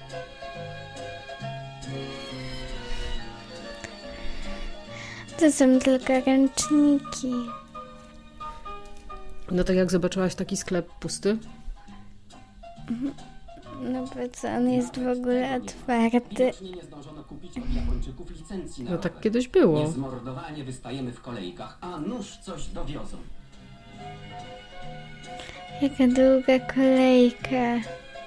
To są tylko ręczniki. No to jak zobaczyłaś taki sklep pusty? No bo co, on jest w ogóle otwarty. No tak kiedyś było. Niezmordowanie wystajemy w kolejkach, a nuż coś dowiozą. Jaka długa kolejka.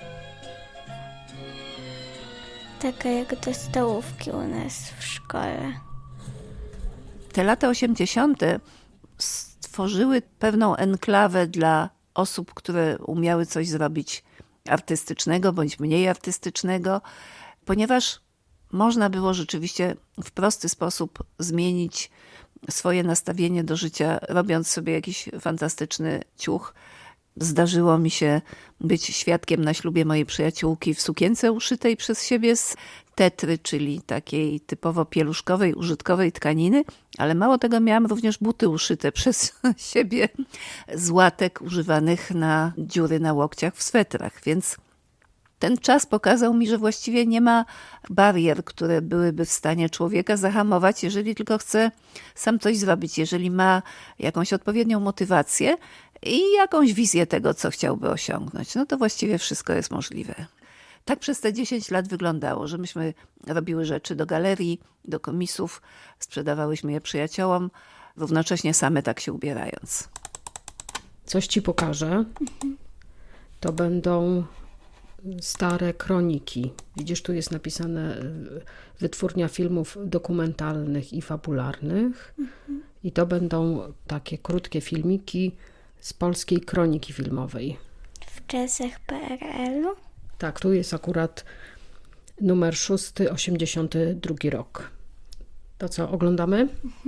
Taka jak do stołówki u nas w szkole. Te lata 80. stworzyły pewną enklawę dla osób, które umiały coś zrobić artystycznego bądź mniej artystycznego, ponieważ można było rzeczywiście w prosty sposób zmienić swoje nastawienie do życia, robiąc sobie jakiś fantastyczny ciuch. Zdarzyło mi się być świadkiem na ślubie mojej przyjaciółki w sukience uszytej przez siebie z tetry, czyli takiej typowo pieluszkowej, użytkowej tkaniny, ale mało tego, miałam również buty uszyte przez siebie z łatek używanych na dziury na łokciach w swetrach, więc ten czas pokazał mi, że właściwie nie ma barier, które byłyby w stanie człowieka zahamować, jeżeli tylko chce sam coś zrobić, jeżeli ma jakąś odpowiednią motywację i jakąś wizję tego, co chciałby osiągnąć. No to właściwie wszystko jest możliwe. Tak przez te 10 lat wyglądało, że myśmy robiły rzeczy do galerii, do komisów, sprzedawałyśmy je przyjaciołom, równocześnie same tak się ubierając. Coś ci pokażę. To będą stare kroniki. Widzisz, tu jest napisane Wytwórnia Filmów Dokumentalnych i Fabularnych. I to będą takie krótkie filmiki z polskiej kroniki filmowej. W czasach PRL-u? Tak, tu jest akurat numer 6, 82 rok. To co, oglądamy?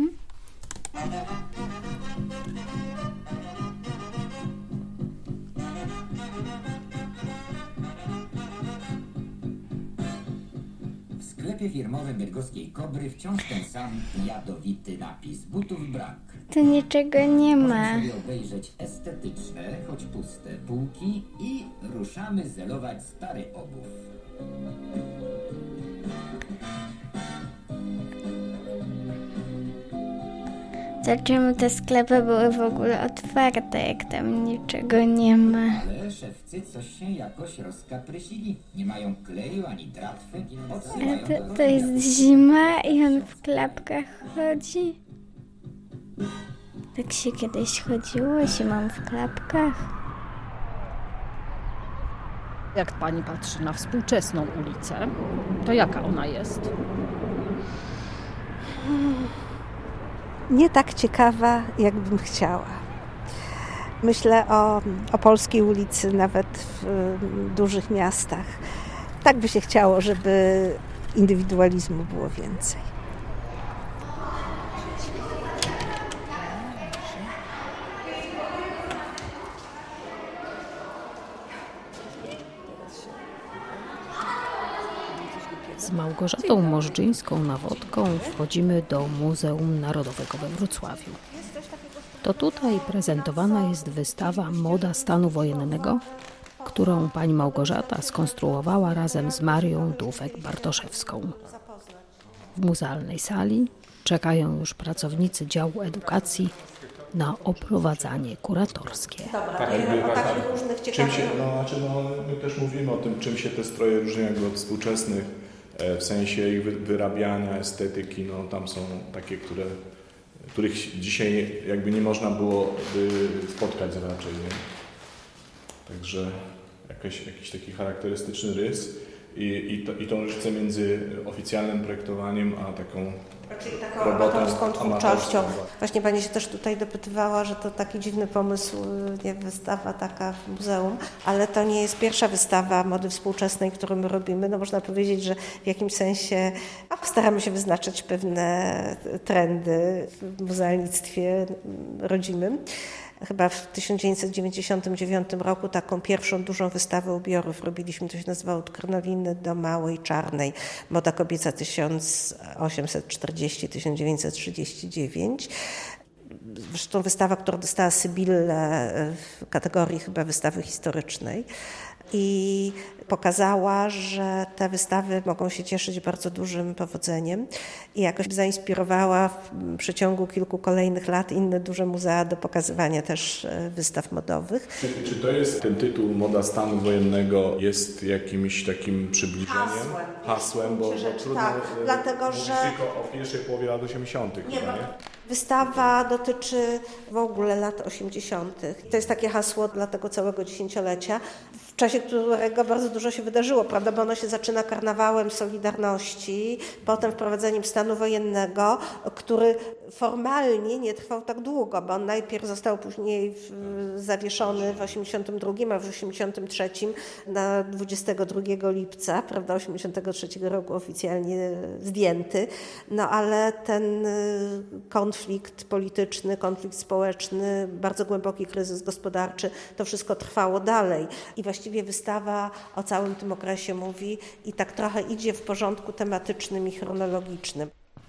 W sklepie firmowym bydgoskiej Kobry wciąż ten sam jadowity napis. Butów brak. Tu niczego nie ma. Można sobie obejrzeć estetyczne, choć puste półki i ruszamy zelować stary obuw. To czemu te sklepy były w ogóle otwarte, jak tam niczego nie ma? Ale szewcy coś się jakoś rozkaprysili. Nie mają kleju ani tratwy. Ale to jest zima i on w klapkach chodzi? Tak się kiedyś chodziło, zimą w klapkach? Jak pani patrzy na współczesną ulicę, to jaka ona jest? Nie tak ciekawa, jakbym chciała. Myślę o polskiej ulicy, nawet w dużych miastach. Tak by się chciało, żeby indywidualizmu było więcej. Z Małgorzatą Możdżyńską-Nawodką wchodzimy do Muzeum Narodowego we Wrocławiu. To tutaj prezentowana jest wystawa Moda stanu wojennego, którą pani Małgorzata skonstruowała razem z Marią Dufek-Bartoszewską. W muzealnej sali czekają już pracownicy działu edukacji na oprowadzanie kuratorskie. My też mówimy o tym, czym się te stroje różnią od współczesnych, w sensie ich wyrabiania, estetyki. No, tam są takie, których dzisiaj jakby nie można było spotkać raczej. Nie? Także jakiś taki charakterystyczny rys i tą różnicę między oficjalnym projektowaniem a taką amatorską twórczością. Właśnie pani się też tutaj dopytywała, że to taki dziwny pomysł, nie, wystawa taka w muzeum, ale to nie jest pierwsza wystawa mody współczesnej, którą my robimy. No można powiedzieć, że w jakimś sensie staramy się wyznaczać pewne trendy w muzealnictwie rodzimym. Chyba w 1999 roku taką pierwszą dużą wystawę ubiorów robiliśmy, to się nazywało Od Krynoliny do Małej Czarnej. Moda kobieca 1840-1939. Zresztą wystawa, która dostała Sybillę w kategorii chyba wystawy historycznej. i pokazała, że te wystawy mogą się cieszyć bardzo dużym powodzeniem i jakoś zainspirowała w przeciągu kilku kolejnych lat inne duże muzea do pokazywania też wystaw modowych. Czy to jest ten tytuł Moda stanu wojennego jest jakimś takim przybliżeniem? Hasłem, bo trudno tak, dlatego, że tylko o pierwszej połowie lat 80. Nie. Wystawa dotyczy w ogóle lat 80. To jest takie hasło dla tego całego dziesięciolecia, w czasie którego bardzo dużo się wydarzyło, prawda? Bo ono się zaczyna karnawałem Solidarności, potem wprowadzeniem stanu wojennego, który formalnie nie trwał tak długo, bo on najpierw został później zawieszony w 82, a w 83 na 22 lipca, prawda, 83 roku oficjalnie zdjęty. No ale ten konflikt polityczny, konflikt społeczny, bardzo głęboki kryzys gospodarczy, to wszystko trwało dalej. I właściwie wystawa o całym tym okresie mówi i tak trochę idzie w porządku tematycznym i chronologicznym.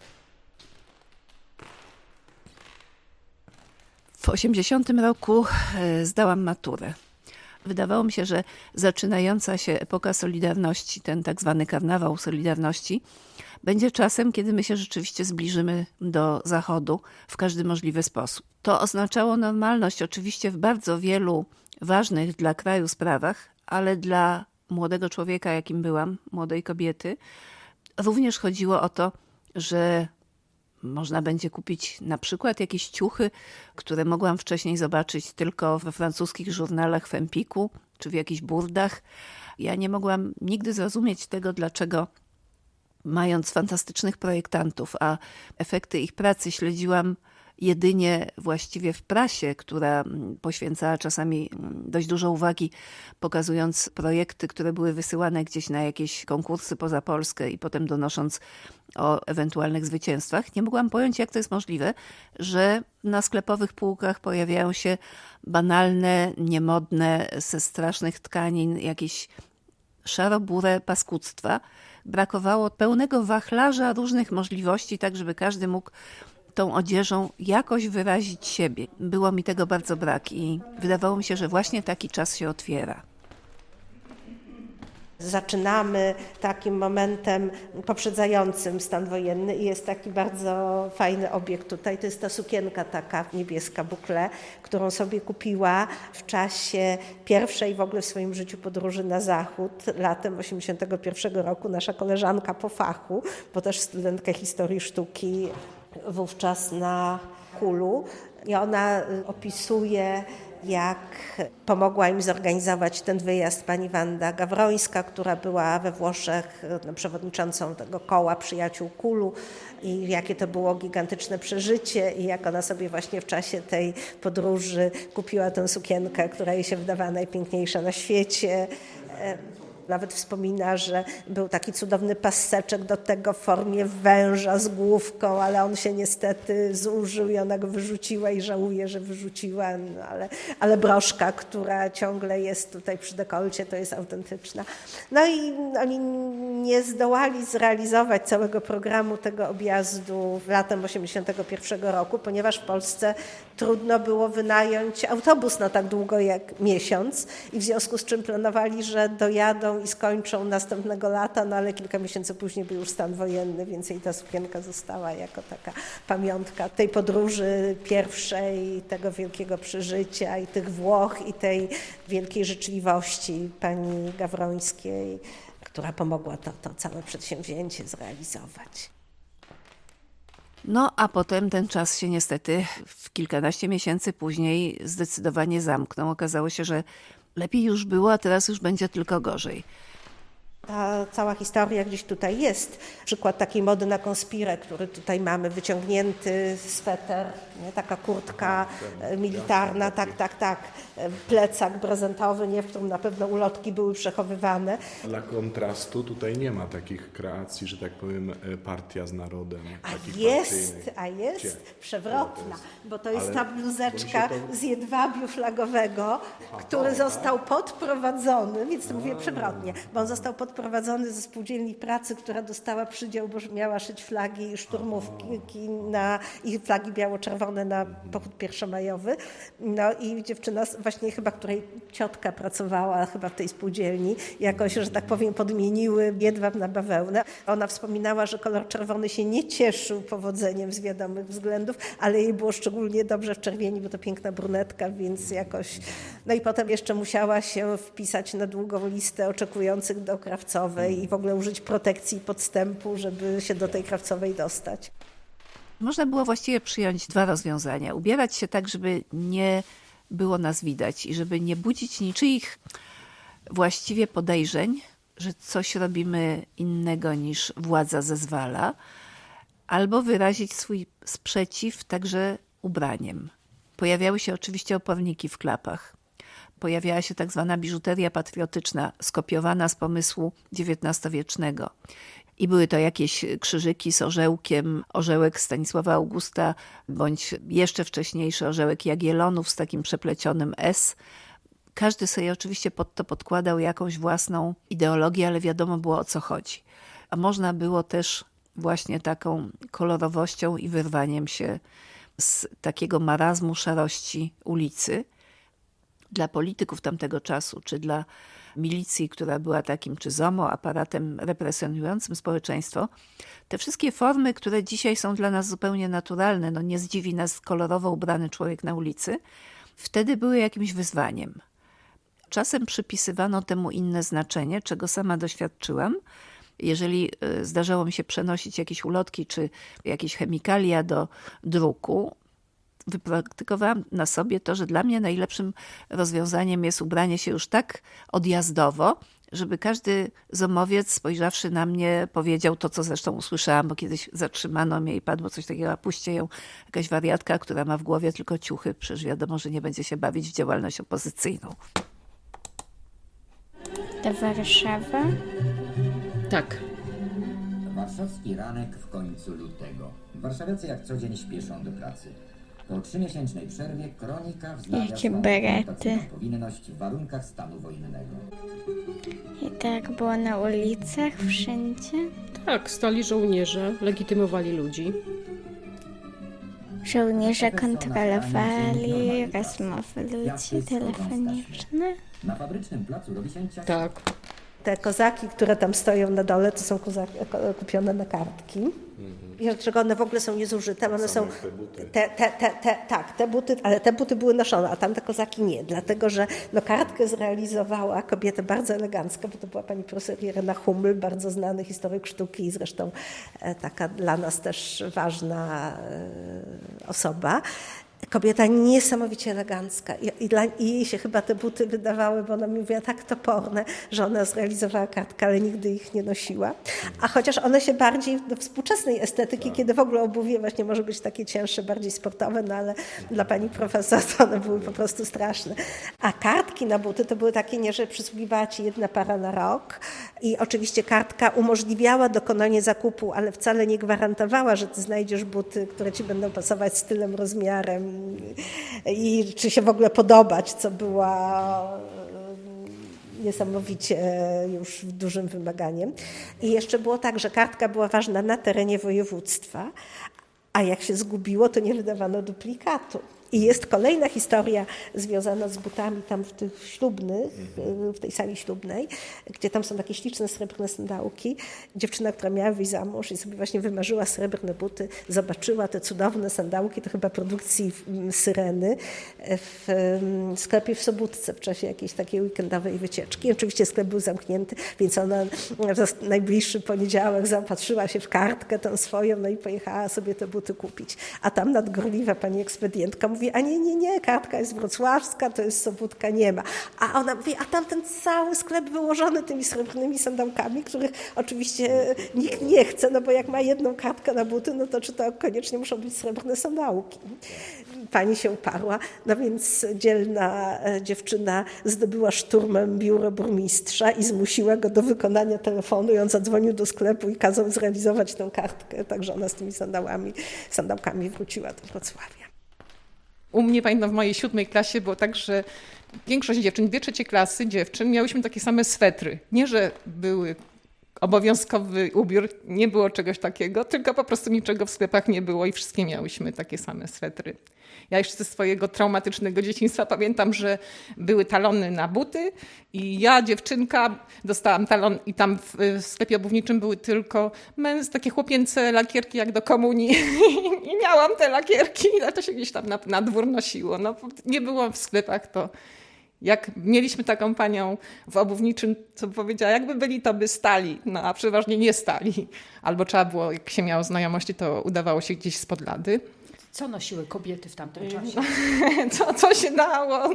W 80 roku zdałam maturę. Wydawało mi się, że zaczynająca się epoka Solidarności, ten tak zwany karnawał Solidarności, będzie czasem, kiedy my się rzeczywiście zbliżymy do Zachodu w każdy możliwy sposób. To oznaczało normalność oczywiście w bardzo wielu ważnych dla kraju sprawach, ale dla młodego człowieka, jakim byłam, młodej kobiety, również chodziło o to, że można będzie kupić na przykład jakieś ciuchy, które mogłam wcześniej zobaczyć tylko we francuskich żurnalach w Empiku czy w jakichś burdach. Ja nie mogłam nigdy zrozumieć tego, dlaczego mając fantastycznych projektantów, a efekty ich pracy śledziłam jedynie właściwie w prasie, która poświęcała czasami dość dużo uwagi, pokazując projekty, które były wysyłane gdzieś na jakieś konkursy poza Polskę i potem donosząc o ewentualnych zwycięstwach. Nie mogłam pojąć, jak to jest możliwe, że na sklepowych półkach pojawiają się banalne, niemodne, ze strasznych tkanin, jakieś szarobure paskudztwa. Brakowało pełnego wachlarza różnych możliwości, tak żeby każdy mógł tą odzieżą jakoś wyrazić siebie. Było mi tego bardzo brak i wydawało mi się, że właśnie taki czas się otwiera. Zaczynamy takim momentem poprzedzającym stan wojenny i jest taki bardzo fajny obiekt tutaj. To jest ta sukienka taka niebieska boucle, którą sobie kupiła w czasie pierwszej w ogóle w swoim życiu podróży na zachód latem 81 roku nasza koleżanka po fachu, bo też studentka historii sztuki wówczas na Kulu i ona opisuje, jak pomogła im zorganizować ten wyjazd pani Wanda Gawrońska, która była we Włoszech przewodniczącą tego koła przyjaciół Kulu i jakie to było gigantyczne przeżycie i jak ona sobie właśnie w czasie tej podróży kupiła tę sukienkę, która jej się wydawała najpiękniejsza na świecie. Nawet wspomina, że był taki cudowny paseczek do tego w formie węża z główką, ale on się niestety zużył i ona go wyrzuciła i żałuje, że wyrzuciła, no ale broszka, która ciągle jest tutaj przy dekolcie, to jest autentyczna. No i oni nie zdołali zrealizować całego programu tego objazdu latem 81 roku, ponieważ w Polsce trudno było wynająć autobus na tak długo jak miesiąc i w związku z czym planowali, że dojadą i skończą następnego lata, no ale kilka miesięcy później był już stan wojenny, więc jej ta sukienka została jako taka pamiątka tej podróży pierwszej, tego wielkiego przeżycia i tych Włoch i tej wielkiej życzliwości pani Gawrońskiej, która pomogła to całe przedsięwzięcie zrealizować. No a potem ten czas się niestety w kilkanaście miesięcy później zdecydowanie zamknął. Okazało się, że lepiej już było, a teraz już będzie tylko gorzej. Ta cała historia gdzieś tutaj jest. Przykład takiej mody na konspirę, który tutaj mamy, wyciągnięty sweter, nie? Taka kurtka militarna, tak, plecak prezentowy, nie? W którym na pewno ulotki były przechowywane. Dla kontrastu tutaj nie ma takich kreacji, że tak powiem, partia z narodem. A jest przewrotna, bo to jest ta bluzeczka z jedwabiu flagowego, który został podprowadzony, więc to mówię przewrotnie, bo on został podprowadzony odprowadzony ze spółdzielni pracy, która dostała przydział, bo miała szyć flagi i szturmówki i flagi biało-czerwone na pochód pierwszomajowy. No i dziewczyna właśnie chyba, której ciotka pracowała chyba w tej spółdzielni, jakoś, że tak powiem, podmieniły jedwab na bawełnę. Ona wspominała, że kolor czerwony się nie cieszył powodzeniem z wiadomych względów, ale jej było szczególnie dobrze w czerwieni, bo to piękna brunetka, więc jakoś... No i potem jeszcze musiała się wpisać na długą listę oczekujących do krawcowej i w ogóle użyć protekcji podstępu, żeby się do tej krawcowej dostać. Można było właściwie przyjąć 2 rozwiązania. Ubierać się tak, żeby nie było nas widać i żeby nie budzić niczyich właściwie podejrzeń, że coś robimy innego niż władza zezwala, albo wyrazić swój sprzeciw także ubraniem. Pojawiały się oczywiście oporniki w klapach. Pojawiała się tak zwana biżuteria patriotyczna, skopiowana z pomysłu XIX-wiecznego. I były to jakieś krzyżyki z orzełkiem, orzełek Stanisława Augusta, bądź jeszcze wcześniejszy orzełek Jagiellonów z takim przeplecionym S. Każdy sobie oczywiście pod to podkładał jakąś własną ideologię, ale wiadomo było, o co chodzi. A można było też właśnie taką kolorowością i wyrwaniem się z takiego marazmu szarości ulicy. Dla polityków tamtego czasu, czy dla milicji, która była takim, czy ZOMO, aparatem represjonującym społeczeństwo, te wszystkie formy, które dzisiaj są dla nas zupełnie naturalne, no nie zdziwi nas kolorowo ubrany człowiek na ulicy, wtedy były jakimś wyzwaniem. Czasem przypisywano temu inne znaczenie, czego sama doświadczyłam. Jeżeli zdarzało mi się przenosić jakieś ulotki, czy jakieś chemikalia do druku, wypraktykowałam na sobie to, że dla mnie najlepszym rozwiązaniem jest ubranie się już tak odjazdowo, żeby każdy zomowiec, spojrzawszy na mnie, powiedział to, co zresztą usłyszałam, bo kiedyś zatrzymano mnie i padło coś takiego: a puśćcie ją, jakaś wariatka, która ma w głowie tylko ciuchy, przecież wiadomo, że nie będzie się bawić w działalność opozycyjną. Do Warszawy? Tak. Warszawski ranek w końcu lutego. Warszawiacy jak co dzień śpieszą do pracy. Po 3-miesięcznej przerwie kronika wznawia Jakie swoją berety. reputacyjną powinność w warunkach stanu wojennego. I tak było na ulicach, wszędzie. Tak, stali żołnierze, legitymowali ludzi. Żołnierze kontrolowali rozmowy ludzi telefoniczne. Na fabrycznym placu robi się ciasno. Tak. Te kozaki, które tam stoją na dole, to są kozaki kupione na kartki. I dlaczego one w ogóle są niezużyte? One są Te buty. Te buty, ale te buty były noszone, a tamte kozaki nie. Dlatego, że kartkę zrealizowała kobieta bardzo elegancka, bo to była pani profesor Irena Hummel, bardzo znany historyk sztuki i zresztą taka dla nas też ważna osoba. Kobieta niesamowicie elegancka i jej się chyba te buty wydawały, bo ona mi mówiła tak toporne, że ona zrealizowała kartkę, ale nigdy ich nie nosiła. A chociaż one się bardziej do współczesnej estetyki, kiedy w ogóle obuwie właśnie może być takie cięższe, bardziej sportowe, no ale dla pani profesor to one były po prostu straszne. A kartki na buty to były takie, nie, że przysługiwała ci jedna para na rok i oczywiście kartka umożliwiała dokonanie zakupu, ale wcale nie gwarantowała, że ty znajdziesz buty, które ci będą pasować stylem, rozmiarem i czy się w ogóle podobać, co była niesamowicie już dużym wymaganiem. I jeszcze było tak, że kartka była ważna na terenie województwa, a jak się zgubiło, to nie wydawano duplikatu. I jest kolejna historia związana z butami tam w tych ślubnych, w tej sali ślubnej, gdzie tam są takie śliczne srebrne sandałki. Dziewczyna, która miała wyjść za mąż i sobie właśnie wymarzyła srebrne buty, zobaczyła te cudowne sandałki, to chyba produkcji Syreny, w sklepie w Sobótce w czasie jakiejś takiej weekendowej wycieczki. Oczywiście sklep był zamknięty, więc ona w najbliższy poniedziałek zaopatrzyła się w kartkę tą swoją, no i pojechała sobie te buty kupić. A tam nadgorliwa pani ekspedientka mówi: a nie, kartka jest wrocławska, to jest Sobótka, nie ma. A ona mówi: a tam ten cały sklep wyłożony tymi srebrnymi sandałkami, których oczywiście nikt nie chce, no bo jak ma jedną kartkę na buty, no to czy to koniecznie muszą być srebrne sandałki. Pani się uparła, no więc dzielna dziewczyna zdobyła szturmem biuro burmistrza i zmusiła go do wykonania telefonu i on zadzwonił do sklepu i kazał zrealizować tę kartkę, także ona z tymi sandałkami wróciła do Wrocławia. U mnie, pamiętam, w mojej 7. klasie było tak, że większość dziewczyn, 2/3 klasy dziewczyn miałyśmy takie same swetry. Nie, że były obowiązkowy ubiór, nie było czegoś takiego, tylko po prostu niczego w sklepach nie było i wszystkie miałyśmy takie same swetry. Ja jeszcze ze swojego traumatycznego dzieciństwa pamiętam, że były talony na buty i ja, dziewczynka, dostałam talon i tam w sklepie obuwniczym były tylko takie chłopięce lakierki jak do komunii i miałam te lakierki, ale to się gdzieś tam na dwór nosiło. No, nie było w sklepach, to jak mieliśmy taką panią w obuwniczym, co powiedziała, jakby byli, to by stali, no a przeważnie nie stali. Albo trzeba było, jak się miało znajomości, to udawało się gdzieś spod lady. Co nosiły kobiety w tamtym czasie? Co się dało?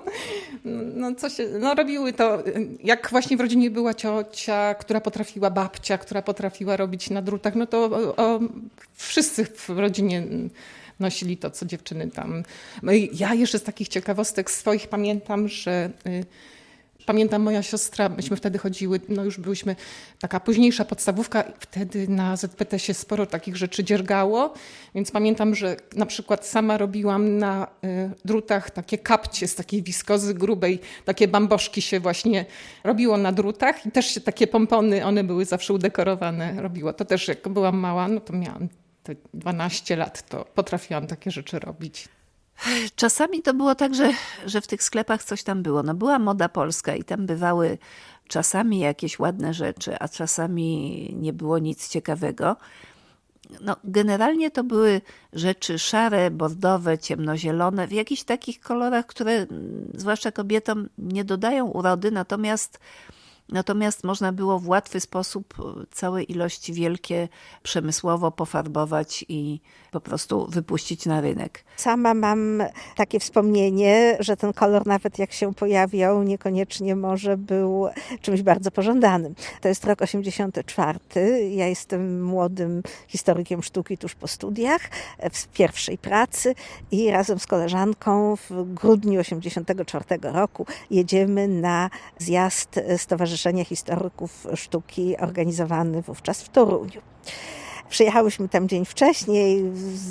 Robiły to, jak właśnie w rodzinie była ciocia, która potrafiła, babcia, która potrafiła robić na drutach, no to wszyscy w rodzinie nosili to, co dziewczyny tam. Ja jeszcze z takich ciekawostek swoich pamiętam, że pamiętam moja siostra, myśmy wtedy chodziły, no już byliśmy taka późniejsza podstawówka, wtedy na ZPT się sporo takich rzeczy dziergało, więc pamiętam, że na przykład sama robiłam na drutach takie kapcie z takiej wiskozy grubej, takie bamboszki się właśnie robiło na drutach i też się takie pompony, one były zawsze udekorowane, robiło. To też jak byłam mała, no to miałam 12 lat, to potrafiłam takie rzeczy robić. Czasami to było tak, że w tych sklepach coś tam było. No była moda polska i tam bywały czasami jakieś ładne rzeczy, a czasami nie było nic ciekawego. No, generalnie to były rzeczy szare, bordowe, ciemnozielone, w jakichś takich kolorach, które zwłaszcza kobietom nie dodają urody, natomiast można było w łatwy sposób całe ilości wielkie przemysłowo pofarbować i po prostu wypuścić na rynek. Sama mam takie wspomnienie, że ten kolor nawet jak się pojawiał, niekoniecznie może był czymś bardzo pożądanym. To jest rok 84. Ja jestem młodym historykiem sztuki tuż po studiach, w pierwszej pracy i razem z koleżanką w grudniu 84 roku jedziemy na zjazd Stowarzyszenia Historyków Sztuki organizowany wówczas w Toruniu. Przyjechałyśmy tam dzień wcześniej,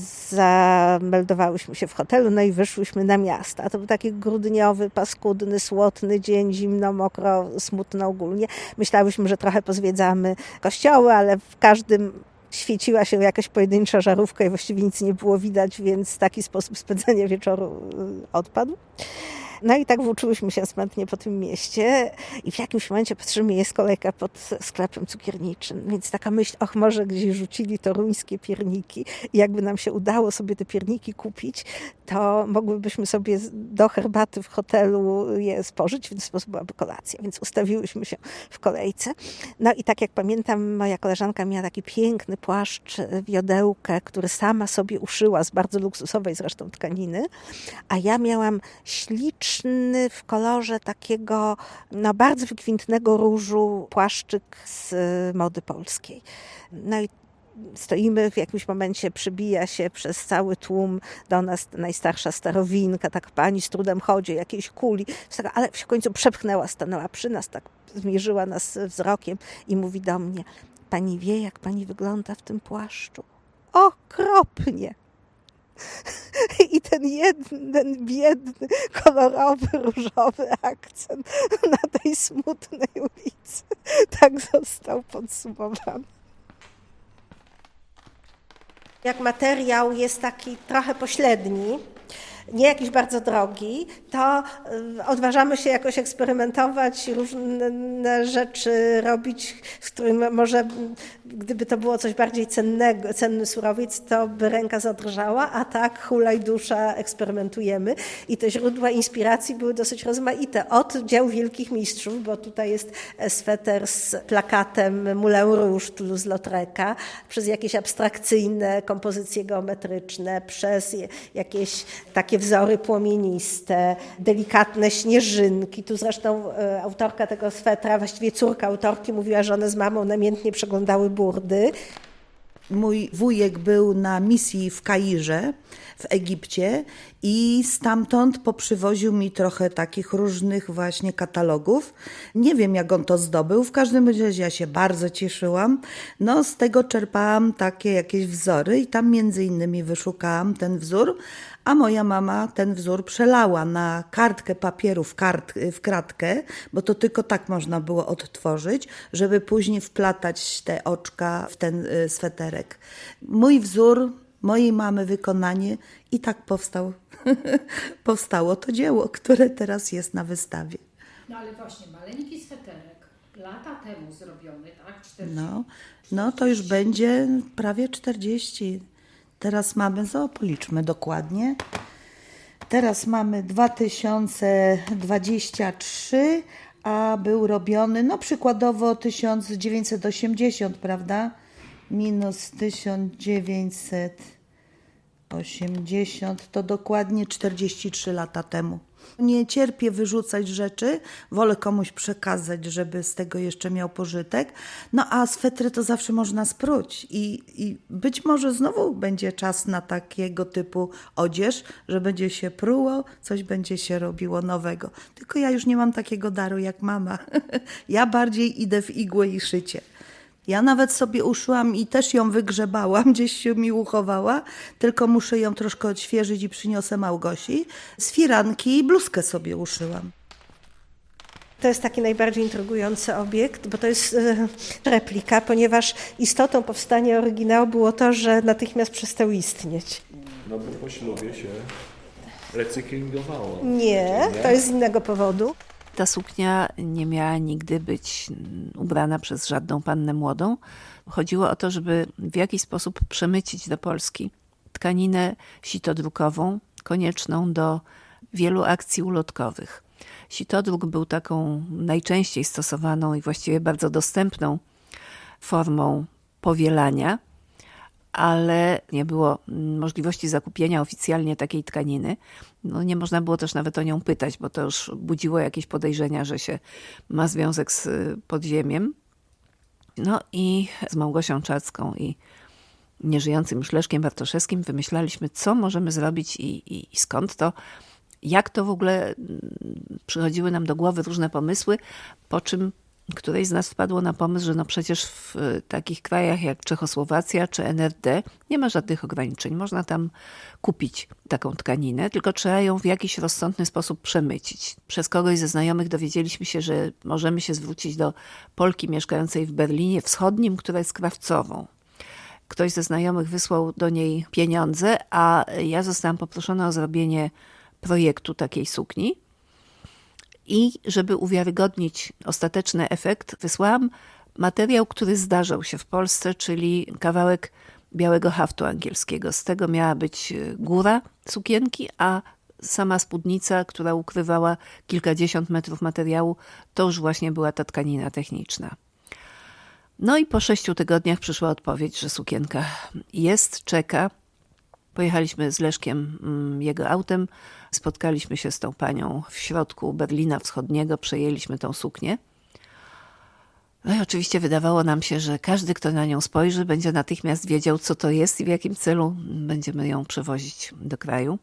zameldowałyśmy się w hotelu, no i wyszłyśmy na miasto. A to był taki grudniowy, paskudny, słotny dzień, zimno, mokro, smutno ogólnie. Myślałyśmy, że trochę pozwiedzamy kościoły, ale w każdym świeciła się jakaś pojedyncza żarówka i właściwie nic nie było widać, więc taki sposób spędzenia wieczoru odpadł. No i tak włóczyłyśmy się smętnie po tym mieście i w jakimś momencie patrzymy, jest kolejka pod sklepem cukierniczym. Więc taka myśl, może gdzieś rzucili toruńskie pierniki i jakby nam się udało sobie te pierniki kupić, to mogłybyśmy sobie do herbaty w hotelu je spożyć, w ten sposób byłaby kolacja. Więc ustawiłyśmy się w kolejce. No i tak jak pamiętam, moja koleżanka miała taki piękny płaszcz, wiodełkę, który sama sobie uszyła z bardzo luksusowej zresztą tkaniny, a ja miałam śliczny w kolorze takiego bardzo wykwintnego różu płaszczyk z mody polskiej. No i stoimy, w jakimś momencie przybija się przez cały tłum do nas najstarsza starowinka, tak pani z trudem chodzi, jakiejś kuli, ale w końcu przepchnęła, stanęła przy nas, tak zmierzyła nas wzrokiem i mówi do mnie: pani wie, jak pani wygląda w tym płaszczu? Okropnie! I ten jeden biedny, kolorowy, różowy akcent na tej smutnej ulicy tak został podsumowany. Jak materiał jest taki trochę pośredni, nie jakiś bardzo drogi, to odważamy się jakoś eksperymentować, różne rzeczy robić, z którym może, gdyby to było coś bardziej cenny surowiec, to by ręka zadrżała, a tak hulaj dusza, eksperymentujemy. I te źródła inspiracji były dosyć rozmaite. Od dzieł wielkich mistrzów, bo tutaj jest sweter z plakatem Moulin Rouge Toulouse-Lautreca, przez jakieś abstrakcyjne kompozycje geometryczne, przez jakieś takie wzory płomieniste, delikatne śnieżynki. Tu zresztą autorka tego swetra, właściwie córka autorki, mówiła, że one z mamą namiętnie przeglądały Burdy. Mój wujek był na misji w Kairze, w Egipcie i stamtąd poprzywoził mi trochę takich różnych właśnie katalogów. Nie wiem, jak on to zdobył, w każdym razie ja się bardzo cieszyłam. No, z tego czerpałam takie jakieś wzory i tam między innymi wyszukałam ten wzór, a moja mama ten wzór przelała na kartkę papieru w kratkę, bo to tylko tak można było odtworzyć, żeby później wplatać te oczka w ten sweterek. Mój wzór, mojej mamy wykonanie i tak powstało to dzieło, które teraz jest na wystawie. No ale właśnie, maleńki sweterek, lata temu zrobiony, tak? 40. No to już będzie prawie 40. Teraz mamy, policzmy dokładnie. Teraz mamy 2023, a był robiony, przykładowo 1980, prawda? Minus 1980 to dokładnie 43 lata temu. Nie cierpię wyrzucać rzeczy, wolę komuś przekazać, żeby z tego jeszcze miał pożytek. A swetry to zawsze można spróć i być może znowu będzie czas na takiego typu odzież, że będzie się pruło, coś będzie się robiło nowego. Tylko ja już nie mam takiego daru jak mama. Ja bardziej idę w igłę i szycie. Ja nawet sobie uszyłam i też ją wygrzebałam, gdzieś się mi uchowała, tylko muszę ją troszkę odświeżyć i przyniosę Małgosi. Z firanki bluzkę sobie uszyłam. To jest taki najbardziej intrygujący obiekt, bo to jest replika, ponieważ istotą powstania oryginału było to, że natychmiast przestał istnieć. No bo po ślubie się recyklingowało. Nie, to jest z innego powodu. Ta suknia nie miała nigdy być ubrana przez żadną pannę młodą. Chodziło o to, żeby w jakiś sposób przemycić do Polski tkaninę sitodrukową, konieczną do wielu akcji ulotkowych. Sitodruk był taką najczęściej stosowaną i właściwie bardzo dostępną formą powielania, ale nie było możliwości zakupienia oficjalnie takiej tkaniny. Nie można było też nawet o nią pytać, bo to już budziło jakieś podejrzenia, że się ma związek z podziemiem. I z Małgosią Czacką i nieżyjącym już Leszkiem Bartoszewskim wymyślaliśmy, co możemy zrobić i skąd to, jak to w ogóle przychodziły nam do głowy różne pomysły, po czym którejś z nas wpadło na pomysł, że przecież w takich krajach jak Czechosłowacja czy NRD nie ma żadnych ograniczeń. Można tam kupić taką tkaninę, tylko trzeba ją w jakiś rozsądny sposób przemycić. Przez kogoś ze znajomych dowiedzieliśmy się, że możemy się zwrócić do Polki mieszkającej w Berlinie Wschodnim, która jest krawcową. Ktoś ze znajomych wysłał do niej pieniądze, a ja zostałam poproszona o zrobienie projektu takiej sukni. I żeby uwiarygodnić ostateczny efekt, wysłałam materiał, który zdarzał się w Polsce, czyli kawałek białego haftu angielskiego. Z tego miała być góra sukienki, a sama spódnica, która ukrywała kilkadziesiąt metrów materiału, to już właśnie była ta tkanina techniczna. I po 6 tygodniach przyszła odpowiedź, że sukienka jest, czeka. Pojechaliśmy z Leszkiem jego autem, spotkaliśmy się z tą panią w środku Berlina Wschodniego, przejęliśmy tą suknię. I oczywiście wydawało nam się, że każdy, kto na nią spojrzy, będzie natychmiast wiedział, co to jest i w jakim celu będziemy ją przewozić do kraju.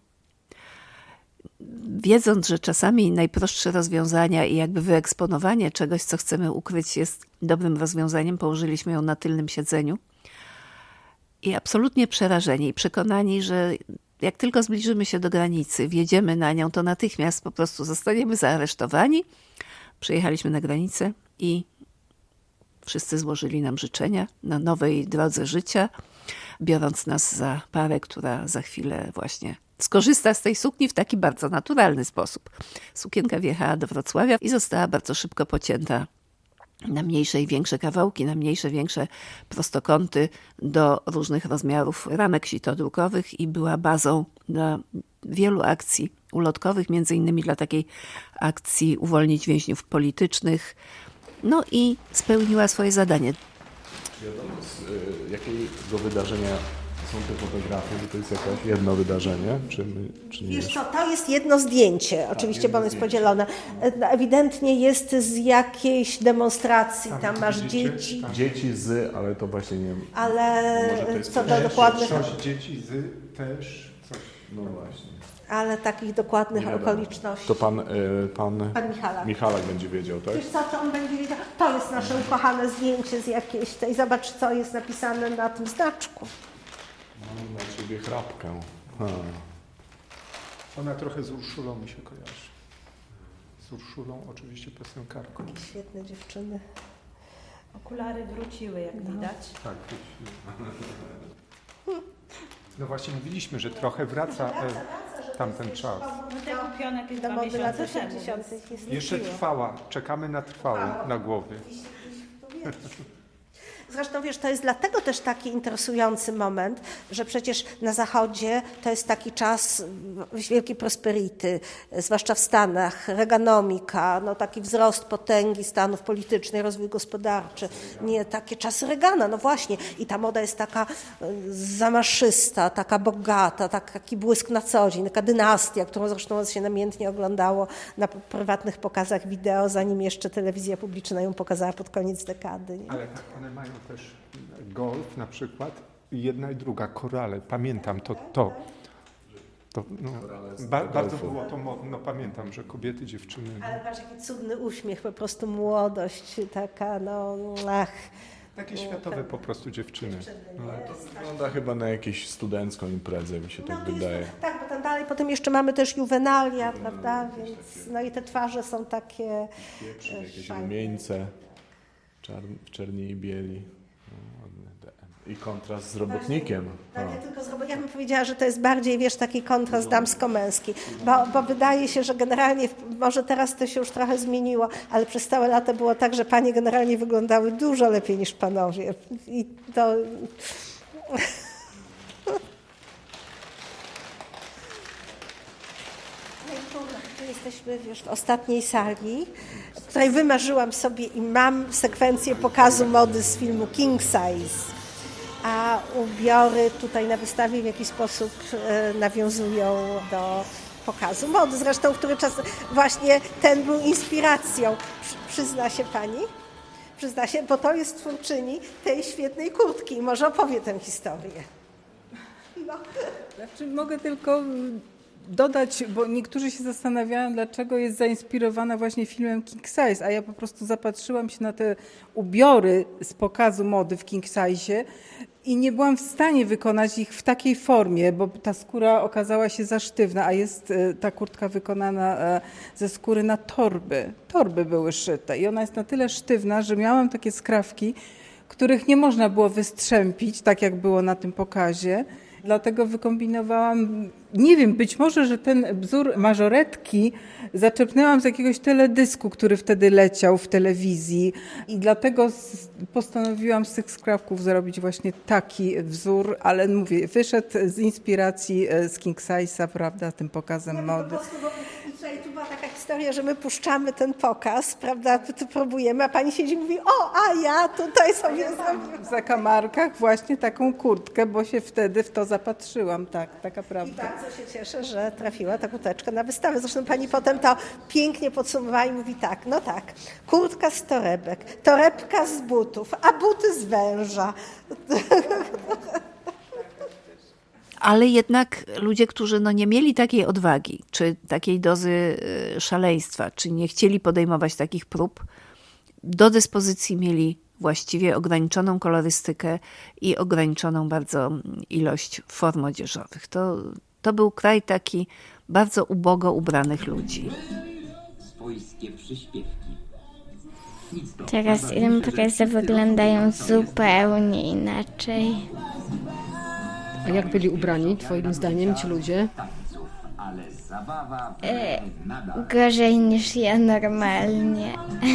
Wiedząc, że czasami najprostsze rozwiązania i jakby wyeksponowanie czegoś, co chcemy ukryć, jest dobrym rozwiązaniem, położyliśmy ją na tylnym siedzeniu. I absolutnie przerażeni i przekonani, że jak tylko zbliżymy się do granicy, wjedziemy na nią, to natychmiast po prostu zostaniemy zaaresztowani. Przyjechaliśmy na granicę i wszyscy złożyli nam życzenia na nowej drodze życia, biorąc nas za parę, która za chwilę właśnie skorzysta z tej sukni w taki bardzo naturalny sposób. Sukienka wjechała do Wrocławia i została bardzo szybko pocięta na mniejsze i większe kawałki, na mniejsze, większe prostokąty do różnych rozmiarów ramek sitodrukowych i była bazą dla wielu akcji ulotkowych, między innymi dla takiej akcji Uwolnić więźniów politycznych. I spełniła swoje zadanie. Wiadomo, z jakiego wydarzenia są te fotografie, że to jest jakieś jedno wydarzenie, czy nie? Wiesz co, to jest jedno zdjęcie, oczywiście, bo ono jest podzielone. Ewidentnie jest z jakiejś demonstracji, tam masz dzieci. Dzieci ale to właśnie nie... Ale co do dokładnych... Coś dzieci też, coś... No właśnie. Ale takich dokładnych okoliczności. To pan Michalak. Michalak będzie wiedział, tak? Wiesz co, czy on będzie wiedział? To jest nasze ukochane zdjęcie z jakiejś tej... Zobacz, co jest napisane na tym znaczku. Mam na ciebie chrapkę. Ona trochę z Urszulą mi się kojarzy. Z Urszulą, oczywiście piosenkarką. Świetne dziewczyny. Okulary wróciły, jak widać. Tak, wróciły. No właśnie mówiliśmy, że trochę wraca tamten czas. Te kupione jakieś Do 2 mody lat miesiące temu. 80. nie Jeszcze zwróciło. trwała, czekamy na trwałą na głowie. Zresztą wiesz, to jest dlatego też taki interesujący moment, że przecież na Zachodzie to jest taki czas wielkiej prosperity, zwłaszcza w Stanach, Reaganomika, no taki wzrost potęgi Stanów politycznych, rozwój gospodarczy, nie takie czasy Reagana, no właśnie. I ta moda jest taka zamaszysta, taka bogata, taki błysk na co dzień, taka dynastia, którą zresztą się namiętnie oglądało na prywatnych pokazach wideo, zanim jeszcze telewizja publiczna ją pokazała pod koniec dekady. Nie? Ale tak, one mają też golf na przykład, jedna i druga, korale, pamiętam to no, bardzo było to modne, no pamiętam, że kobiety, dziewczyny. No. Ale patrz, jaki cudny uśmiech, po prostu młodość taka, no Takie światowe po prostu dziewczyny. No. To wygląda chyba na jakąś studencką imprezę, mi się tak wydaje. Tak, bo tam dalej, potem jeszcze mamy też juwenalia, prawda, więc no i te twarze są takie Jakieś rumieńce, w czerni i bieli. I kontrast z robotnikiem. Tak, ja tylko ja bym powiedziała, że to jest bardziej, wiesz, taki kontrast damsko-męski, bo wydaje się, że generalnie, może teraz to się już trochę zmieniło, ale przez całe lata było tak, że panie generalnie wyglądały dużo lepiej niż panowie. I to... Jesteśmy już w ostatniej sali, w której wymarzyłam sobie i mam sekwencję pokazu mody z filmu King Size. A ubiory tutaj na wystawie w jakiś sposób nawiązują do pokazu mody. Zresztą, który czas właśnie ten był inspiracją. Przyzna się pani? Przyzna się, bo to jest twórczyni tej świetnej kurtki i może opowie tę historię. No. Znaczy, mogę tylko dodać, bo niektórzy się zastanawiają, dlaczego jest zainspirowana właśnie filmem King Size, a ja po prostu zapatrzyłam się na te ubiory z pokazu mody w King Size i nie byłam w stanie wykonać ich w takiej formie, bo ta skóra okazała się za sztywna, a jest ta kurtka wykonana ze skóry na torby. Torby były szyte i ona jest na tyle sztywna, że miałam takie skrawki, których nie można było wystrzępić, tak jak było na tym pokazie. Dlatego wykombinowałam, nie wiem, być może, że ten wzór mażoretki zaczepnęłam z jakiegoś teledysku, który wtedy leciał w telewizji i dlatego postanowiłam z tych skrawków zrobić właśnie taki wzór, ale mówię, wyszedł z inspiracji z King Size'a, prawda, tym pokazem mody. Tutaj tu była taka historia, że my puszczamy ten pokaz, prawda, tu próbujemy, a pani siedzi i mówi, a ja tutaj sobie zrobię. W zakamarkach właśnie taką kurtkę, bo się wtedy w to zapatrzyłam, tak, taka prawda. I bardzo się cieszę, że trafiła ta kurteczka na wystawę. Zresztą pani potem to pięknie podsumowała i mówi tak, no tak, kurtka z torebek, torebka z butów, a buty z węża. Ale jednak ludzie, którzy nie mieli takiej odwagi, czy takiej dozy szaleństwa, czy nie chcieli podejmować takich prób, do dyspozycji mieli właściwie ograniczoną kolorystykę i ograniczoną bardzo ilość form odzieżowych. To był kraj taki bardzo ubogo ubranych ludzi. Swojskie przyśpiewki. Teraz imprezy wyglądają zupełnie inaczej. A jak byli ubrani, twoim zdaniem, ci ludzie? Gorzej niż ja normalnie.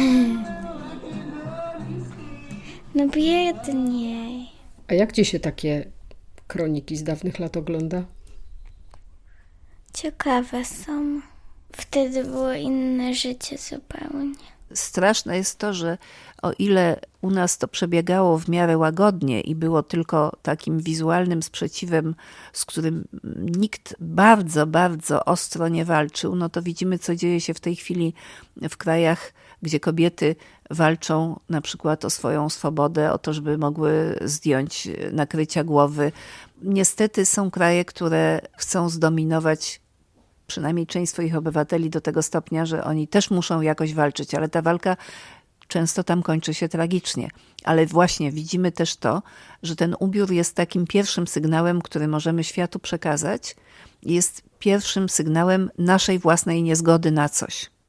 No biedniej. A jak ci się takie kroniki z dawnych lat ogląda? Ciekawe są. Wtedy było inne życie zupełnie. Straszne jest to, że o ile u nas to przebiegało w miarę łagodnie i było tylko takim wizualnym sprzeciwem, z którym nikt bardzo, bardzo ostro nie walczył, no to widzimy, co dzieje się w tej chwili w krajach, gdzie kobiety walczą na przykład o swoją swobodę, o to, żeby mogły zdjąć nakrycia głowy. Niestety są kraje, które chcą zdominować przynajmniej część swoich obywateli do tego stopnia, że oni też muszą jakoś walczyć, ale ta walka często tam kończy się tragicznie. Ale właśnie widzimy też to, że ten ubiór jest takim pierwszym sygnałem, który możemy światu przekazać, jest pierwszym sygnałem naszej własnej niezgody na coś.